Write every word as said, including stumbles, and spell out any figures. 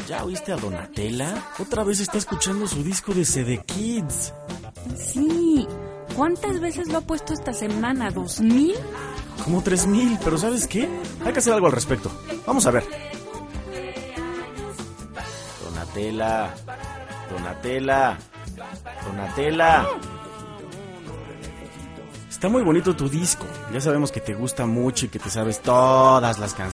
¿Ya oíste a Donatella? Otra vez está escuchando su disco de C D Kids. Sí. ¿Cuántas veces lo ha puesto esta semana? ¿Dos mil? Como tres mil, pero ¿sabes qué? Hay que hacer algo al respecto. Vamos a ver. Donatella, Donatella, Donatella. Está muy bonito tu disco. Ya sabemos que te gusta mucho y que te sabes todas las canciones.